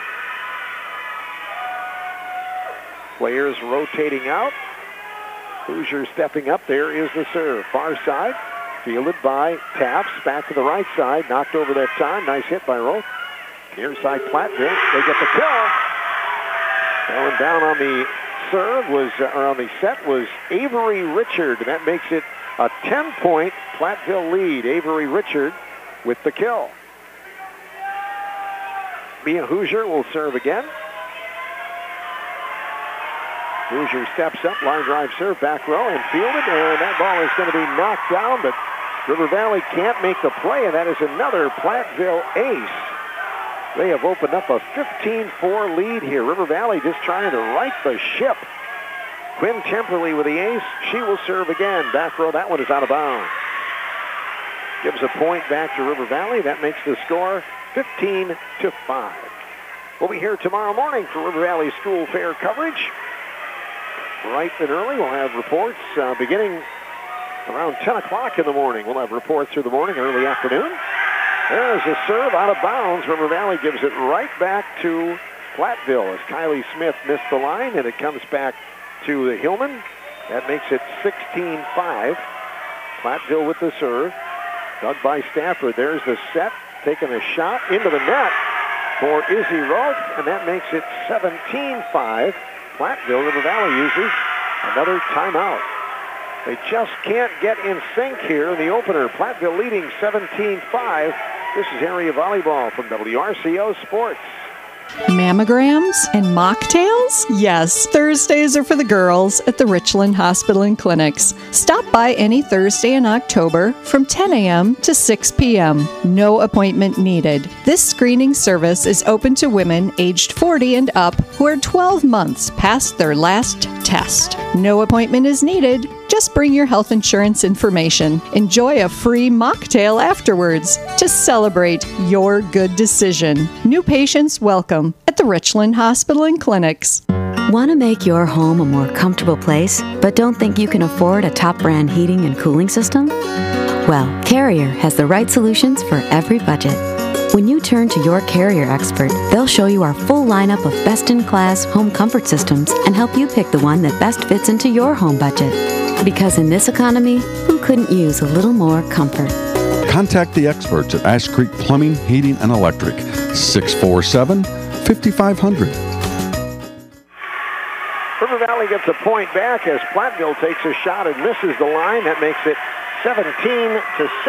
Players rotating out. Hoosier stepping up. There is the serve. Far side. Fielded by Taps. Back to the right side. Knocked over that time. Nice hit by Roth. Near side Platteville, they get the kill. Going down on the serve was, or on the set was Avery Richard, and that makes it a 10-point Platteville lead. Avery Richard with the kill. Mia Hoosier will serve again. Hoosier steps up, line drive serve, back row, and fielded, and that ball is going to be knocked down, but River Valley can't make the play, and that is another Platteville ace. They have opened up a 15-4 lead here. River Valley just trying to right the ship. Quinn Temperley with the ace. She will serve again. Back row, that one is out of bounds. Gives a point back to River Valley. That makes the score 15-5. We'll be here tomorrow morning for River Valley School Fair coverage. Bright and early, we'll have reports beginning around 10 o'clock in the morning. We'll have reports through the morning, early afternoon. There's a serve out of bounds. River Valley gives it right back to Platteville as Kylie Smith missed the line, and it comes back to the Hillman. That makes it 16-5. Platteville with the serve. Dug by Stafford. There's the set. Taking a shot into the net for Izzy Roth, and that makes it 17-5. Platteville, River Valley uses another timeout. They just can't get in sync here in the opener. Platteville leading 17-5. This is area volleyball from WRCO Sports. Mammograms and mocktails? Yes, Thursdays are for the girls at the Richland Hospital and Clinics. Stop by any Thursday in October from 10 a.m. to 6 p.m. No appointment needed. This screening service is open to women aged 40 and up who are 12 months past their last test. No appointment is needed. Just bring your health insurance information. Enjoy a free mocktail afterwards to celebrate your good decision. New patients welcome at the Richland Hospital and Clinics. Want to make your home a more comfortable place, but don't think you can afford a top brand heating and cooling system? Well, Carrier has the right solutions for every budget. When you turn to your Carrier expert, they'll show you our full lineup of best-in-class home comfort systems and help you pick the one that best fits into your home budget. Because in this economy, who couldn't use a little more comfort? Contact the experts at Ash Creek Plumbing, Heating, and Electric, 647-5500. River Valley gets a point back as Platteville takes a shot and misses the line. That makes it 17-6.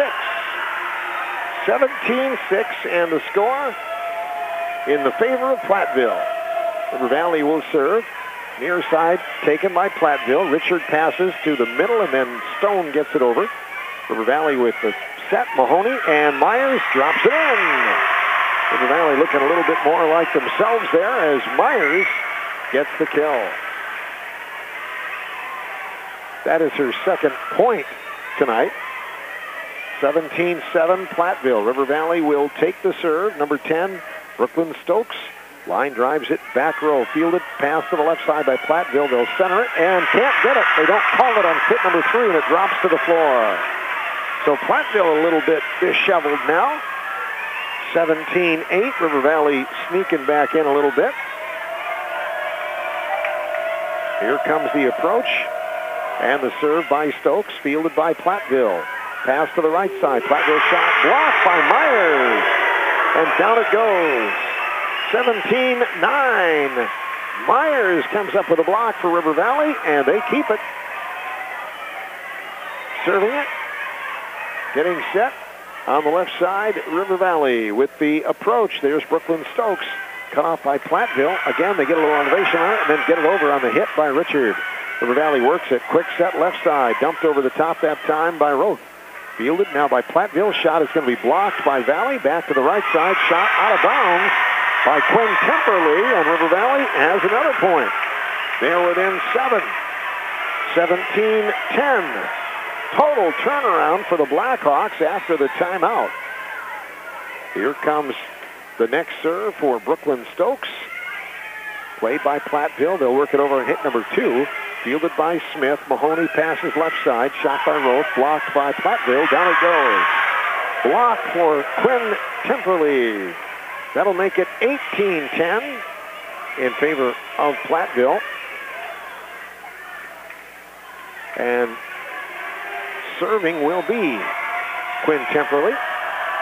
17-6, and the score in the favor of Platteville. River Valley will serve. Near side taken by Platteville. Richard passes to the middle, and then Stone gets it over. River Valley with the set. Mahoney, and Myers drops it in. River Valley looking a little bit more like themselves there as Myers gets the kill. That is her second point tonight. 17-7 Platteville. River Valley will take the serve. Number 10, Brooklyn Stokes. Line drives it back row. Fielded pass to the left side by Platteville. They'll center it and can't get it. They don't call it on fit number 3, and it drops to the floor. So Platteville a little bit disheveled now. 17-8. River Valley sneaking back in a little bit. Here comes the approach. And the serve by Stokes, fielded by Platteville. Pass to the right side. Platteville shot blocked by Myers. And down it goes. 17-9. Myers comes up with a block for River Valley, and they keep it. Serving it. Getting set on the left side, River Valley with the approach. There's Brooklyn Stokes. Cut off by Platteville. Again, they get a little elevation on it, and then get it over on the hit by Richard. River Valley works it. Quick set left side. Dumped over the top that time by Roth. Fielded now by Platteville. Shot is going to be blocked by Valley. Back to the right side. Shot out of bounds by Quinn Temperley. And River Valley has another point. They're within 7. 17-10. Total turnaround for the Blackhawks after the timeout. Here comes the next serve for Brooklyn Stokes. Played by Platteville. They'll work it over and hit number 2. Fielded by Smith. Mahoney passes left side. Shot by Roth. Blocked by Platteville. Down it goes. Block for Quinn Temperley. That'll make it 18-10 in favor of Platteville. And serving will be Quinn Temperley.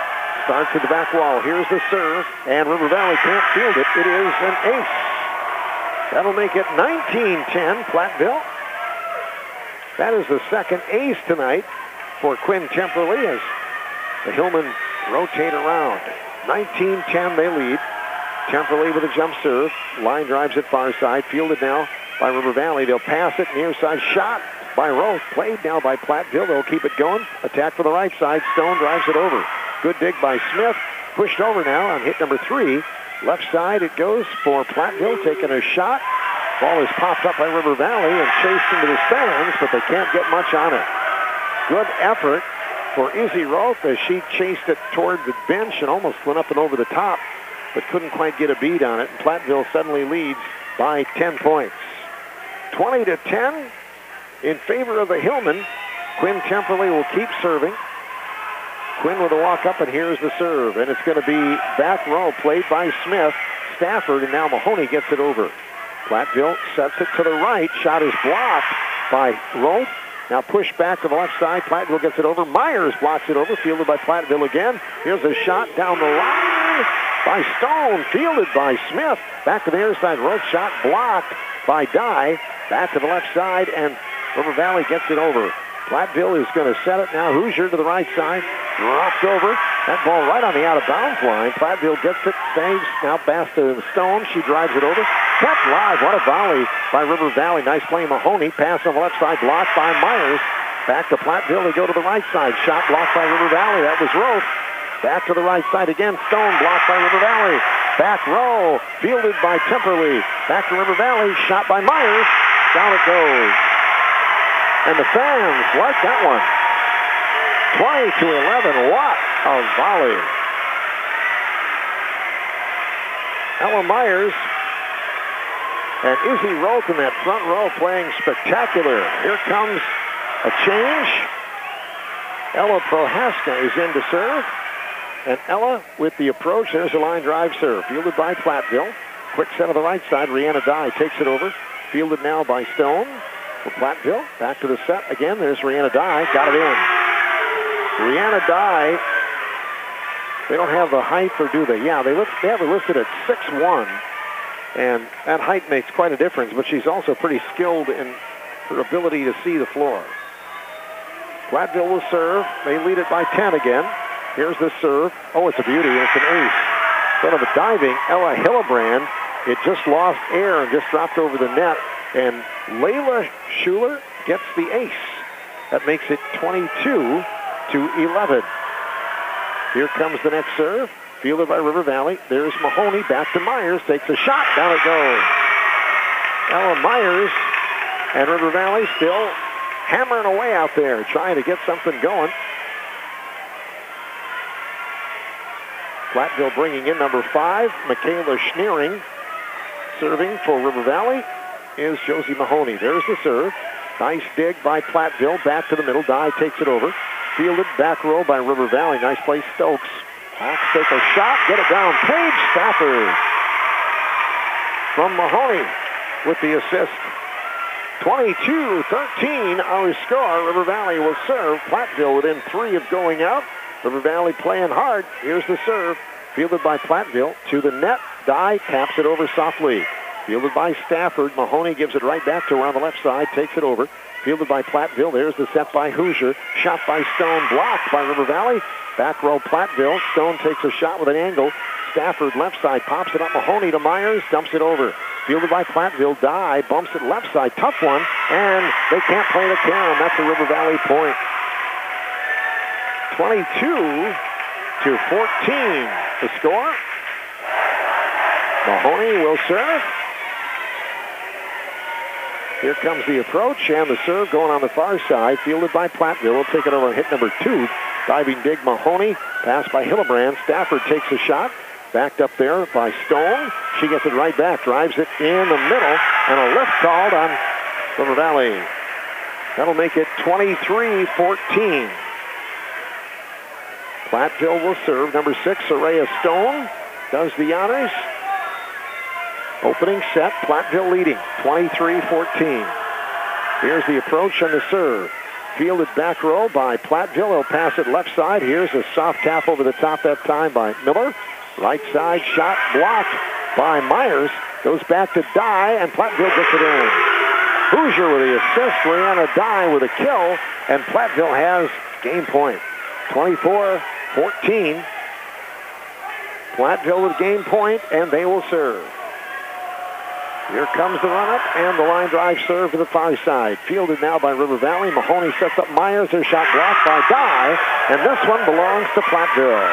starts at the back wall. Here's the serve, and River Valley can't field it. It is an ace. That'll make it 19-10, Platteville. That is the second ace tonight for Quinn Temperley as the Hillmen rotate around. 19-10, they lead. Temperley with a jump serve. Line drives it far side. Fielded now by River Valley. They'll pass it. Near side shot by Roth. Played now by Platteville. They'll keep it going. Attack for the right side. Stone drives it over. Good dig by Smith. Pushed over now on hit number 3. Left side it goes for Platteville. Taking a shot. Ball is popped up by River Valley and chased into the stands, but they can't get much on it. Good effort for Izzy Roth as she chased it toward the bench and almost went up and over the top, but couldn't quite get a beat on it. And Platteville suddenly leads by 10 points. 20-10 in favor of the Hillmen. Quinn Temperley will keep serving. Quinn with a walk up, and here's the serve. And it's going to be back row played by Smith. Stafford, and now Mahoney gets it over. Platteville sets it to the right. Shot is blocked by Roth. Now push back to the left side. Platteville gets it over. Myers blocks it over. Fielded by Platteville again. Here's a shot down the line by Stone. Fielded by Smith. Back to the near side. Roth shot blocked by Dye. Back to the left side, and River Valley gets it over. Platteville is going to set it now. Hoosier to the right side. Dropped over. That ball right on the out-of-bounds line. Platteville gets it. Saves. Now pass to Stone. She drives it over. Kept live. What a volley by River Valley. Nice play, Mahoney. Pass on the left side. Blocked by Myers. Back to Platteville. They go to the right side. Shot blocked by River Valley. That was Roth. Back to the right side again. Stone blocked by River Valley. Back row. Fielded by Temperley. Back to River Valley. Shot by Myers. Down it goes. And the fans like that one. 20-11. What a volley. Ella Myers and Izzy Roth in that front row playing spectacular. Here comes a change. Ella Prohaska is in to serve. And Ella with the approach. There's a line drive serve. Fielded by Platteville. Quick set of the right side. Rihanna Dye takes it over. Fielded now by Stone. For Platteville, back to the set again. There's Rihanna Dye. Got it in. Rihanna Dye, they don't have the height, or do they? Yeah, they have her listed at 6'1", and that height makes quite a difference, but she's also pretty skilled in her ability to see the floor. Platteville will serve. They lead it by 10 again. Here's the serve. Oh, it's a beauty. It's an ace. Instead of a diving, Ella Hillebrand, it just lost air and just dropped over the net. And Layla Schuler gets the ace. That makes it 22-11. Here comes the next serve. Fielded by River Valley. There's Mahoney. Back to Myers. Takes a shot. Down it goes. Ella Myers and River Valley still hammering away out there, trying to get something going. Platteville bringing in number 5, Michaela Schneering. Serving for River Valley is Josie Mahoney. There's the serve. Nice dig by Platteville. Back to the middle. Dye takes it over. Fielded back row by River Valley. Nice play, Stokes. Hawks take a shot. Get it down. Paige Stafford from Mahoney with the assist. 22-13 our score. River Valley will serve. Platteville within 3 of going out. River Valley playing hard. Here's the serve. Fielded by Platteville to the net. Dye taps it over softly. Fielded by Stafford. Mahoney gives it right back to her on the left side. Takes it over. Fielded by Platteville. There's the set by Hoosier. Shot by Stone. Blocked by River Valley. Back row Platteville. Stone takes a shot with an angle. Stafford left side. Pops it up. Mahoney to Myers. Dumps it over. Fielded by Platteville. Dye bumps it left side. Tough one. And they can't play the carom. That's a River Valley point. 22-14 the score. Mahoney will serve. Here comes the approach and the serve going on the far side. Fielded by Platteville. We'll take it over on hit number 2. Diving dig Mahoney. Pass by Hillebrand. Stafford takes a shot. Backed up there by Stone. She gets it right back. Drives it in the middle. And a lift called on River Valley. That'll make it 23-14. Platteville will serve. Number 6, Soraya Stone, does the honors. Opening set, Platteville leading, 23-14. Here's the approach and the serve. Fielded back row by Platteville. He'll pass it left side. Here's a soft tap over the top that time by Miller. Right side shot blocked by Myers. Goes back to Dye, and Platteville gets it in. Hoosier with the assist. Rihanna Dye with a kill, and Platteville has game point. 24-14. Platteville with game point, and they will serve. Here comes the run-up, and the line drive serve to the far side. Fielded now by River Valley. Mahoney sets up Myers. Their shot blocked by Dye, and this one belongs to Platteville.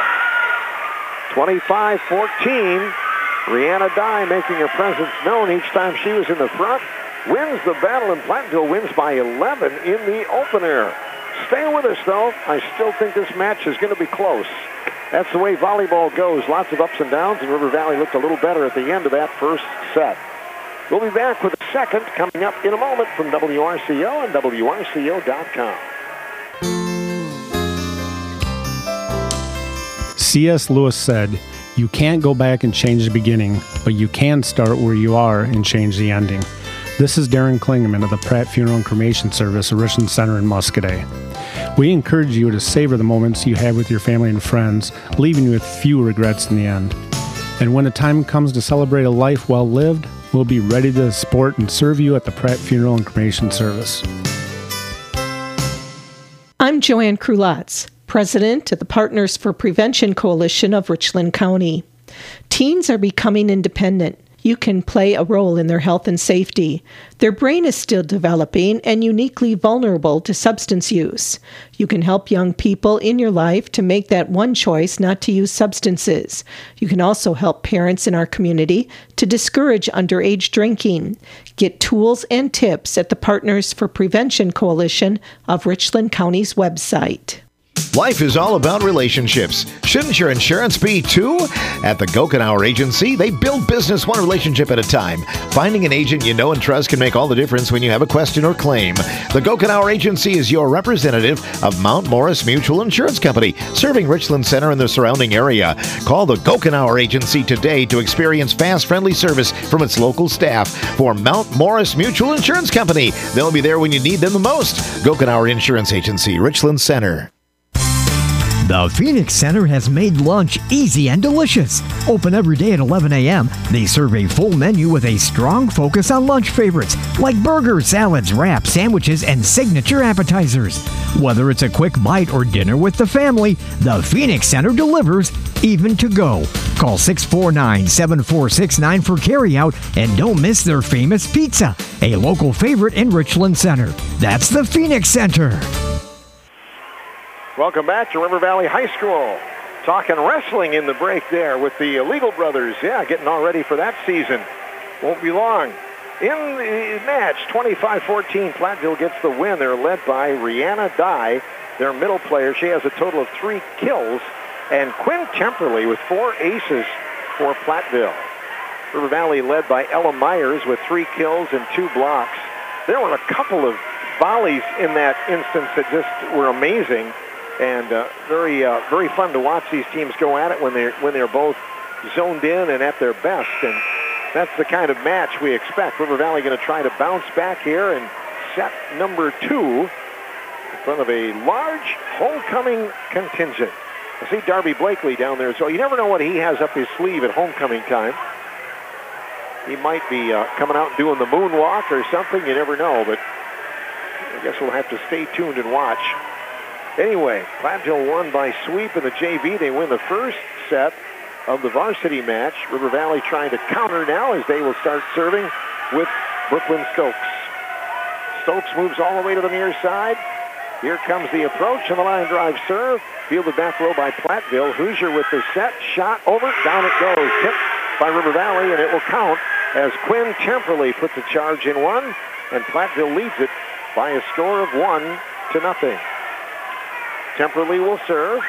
25-14. Rihanna Dye making her presence known each time she was in the front. Wins the battle, and Platteville wins by 11 in the opener. Stay with us, though. I still think this match is going to be close. That's the way volleyball goes. Lots of ups and downs, and River Valley looked a little better at the end of that first set. We'll be back with the second coming up in a moment from WRCO and WRCO.com. C.S. Lewis said, "You can't go back and change the beginning, but you can start where you are and change the ending." This is Darren Klingeman of the Pratt Funeral and Cremation Service at Richland Center in Muscadet. We encourage you to savor the moments you have with your family and friends, leaving you with few regrets in the end. And when the time comes to celebrate a life well lived, we'll be ready to support and serve you at the Pratt Funeral and Cremation Service. I'm Joanne Krulatz, President of the Partners for Prevention Coalition of Richland County. Teens are becoming independent. You can play a role in their health and safety. Their brain is still developing and uniquely vulnerable to substance use. You can help young people in your life to make that one choice not to use substances. You can also help parents in our community to discourage underage drinking. Get tools and tips at the Partners for Prevention Coalition of Richland County's website. Life is all about relationships. Shouldn't your insurance be too? At the Gokenauer Agency, they build business one relationship at a time. Finding an agent you know and trust can make all the difference when you have a question or claim. The Gokenauer Agency is your representative of Mount Morris Mutual Insurance Company, serving Richland Center and the surrounding area. Call the Gokenauer Agency today to experience fast, friendly service from its local staff. For Mount Morris Mutual Insurance Company, they'll be there when you need them the most. Gokenauer Insurance Agency, Richland Center. The Phoenix Center has made lunch easy and delicious. Open every day at 11 a.m., they serve a full menu with a strong focus on lunch favorites like burgers, salads, wraps, sandwiches, and signature appetizers. Whether it's a quick bite or dinner with the family, the Phoenix Center delivers, even to go. Call 649-7469 for carryout, and don't miss their famous pizza, a local favorite in Richland Center. That's the Phoenix Center. Welcome back to River Valley High School. Talking wrestling in the break there with the Legal Brothers. Yeah, getting all ready for that season. Won't be long. In the match, 25-14, Platteville gets the win. They're led by Rihanna Dye, their middle player. She has a total of 3 kills. And Quinn Temperley with 4 aces for Platteville. River Valley led by Ella Myers with 3 kills and 2 blocks. There were a couple of volleys in that instance that just were amazing. And very fun to watch these teams go at it when they're both zoned in and at their best. And that's the kind of match we expect. River Valley going to try to bounce back here in set number 2 in front of a large homecoming contingent. I see Darby Blakely down there, so you never know what he has up his sleeve at homecoming time. He might be coming out and doing the moonwalk or something. You never know, but I guess we'll have to stay tuned and watch. Anyway, Platteville won by sweep in the JV. They win the first set of the varsity match. River Valley trying to counter now as they will start serving with Brooklyn Stokes. Stokes moves all the way to the near side. Here comes the approach and the line drive serve. Fielded back row by Platteville. Hoosier with the set. Shot over. Down it goes. Tipped by River Valley, and it will count as Quinn Temperley puts a charge in one, and Platteville leads it by a score of 1-0. Temperley will serve.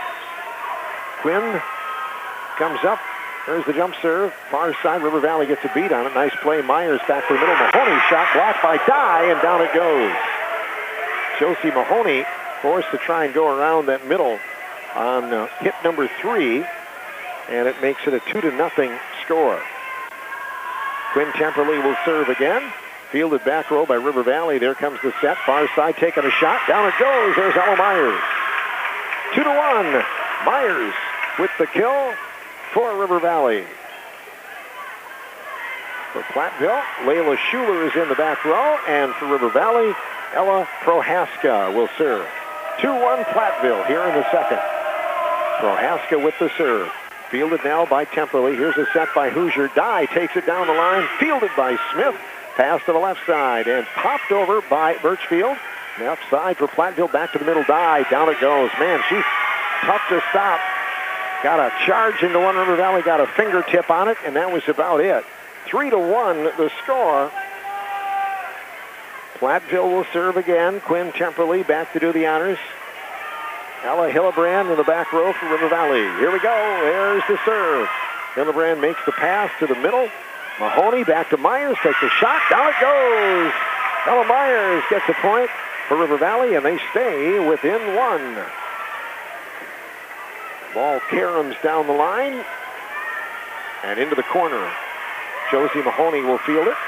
Quinn comes up. There's the jump serve. Far side, River Valley gets a beat on it. Nice play. Myers back to the middle. Mahoney shot blocked by Dye, and down it goes. Josie Mahoney forced to try and go around that middle on hit number 3, and it makes it a 2-0 score. Quinn Temperley will serve again. Fielded back row by River Valley. There comes the set. Far side taking a shot. Down it goes. There's Ella Myers. 2-1. Myers with the kill for River Valley. For Platteville, Layla Schuler is in the back row. And for River Valley, Ella Prohaska will serve. 2-1 Platteville here in the second. Prohaska with the serve. Fielded now by Temperley. Here's a set by Hoosier. Dye takes it down the line. Fielded by Smith. Pass to the left side and popped over by Birchfield. Left side for Platteville. Back to the middle. Dye. Down it goes. Man, she's tough to stop. Got a charge into one. River Valley got a fingertip on it, and that was about it. 3-1 the score. Platteville will serve again. Quinn Temperley back to do the honors. Ella Hillebrand in the back row for River Valley. Here we go. There's the serve. Hillebrand makes the pass to the middle. Mahoney back to Myers. Takes a shot. Down it goes. Ella Myers gets a point for River Valley, and they stay within one. Ball caroms down the line and into the corner. Josie Mahoney will field it.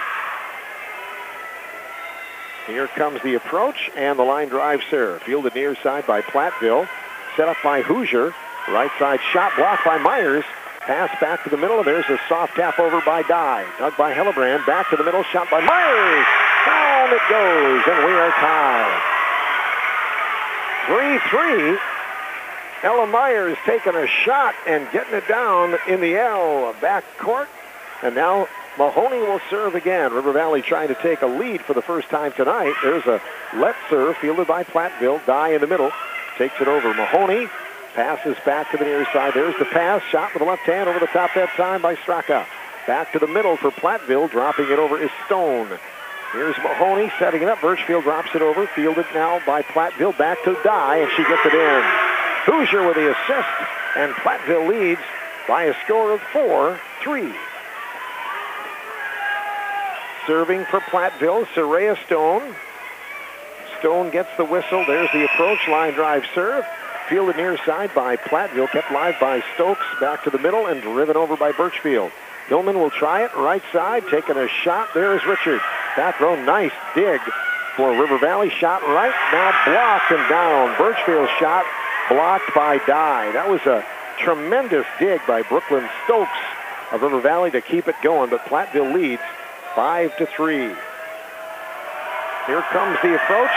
Here comes the approach and the line drive serve. Fielded near side by Platteville. Set up by Hoosier. Right side shot blocked by Myers. Pass back to the middle. There's a soft tap over by Dye. Dug by Hillebrand. Back to the middle. Shot by Myers. Down it goes, and we are tied. 3-3. Ella Myers taking a shot and getting it down in the L back court. And now Mahoney will serve again. River Valley trying to take a lead for the first time tonight. There's a let serve fielded by Platteville. Dye in the middle. Takes it over. Mahoney passes back to the near side. There's the pass. Shot with the left hand over the top that time by Straka. Back to the middle for Platteville. Dropping it over is Stone. Here's Mahoney setting it up. Birchfield drops it over. Fielded now by Platteville. Back to Dye, and she gets it in. Hoosier with the assist, and Platteville leads by a score of 4-3. Serving for Platteville, Saraya Stone. Stone gets the whistle. There's the approach. Line drive serve. Fielded near side by Platteville. Kept live by Stokes. Back to the middle and driven over by Birchfield. Hillman will try it. Right side. Taking a shot. There's Richard. Back row. Nice dig for River Valley. Shot right. Now blocked and down. Birchfield's shot blocked by Dye. That was a tremendous dig by Brooklyn Stokes of River Valley to keep it going. But Platteville leads 5-3. Here comes the approach.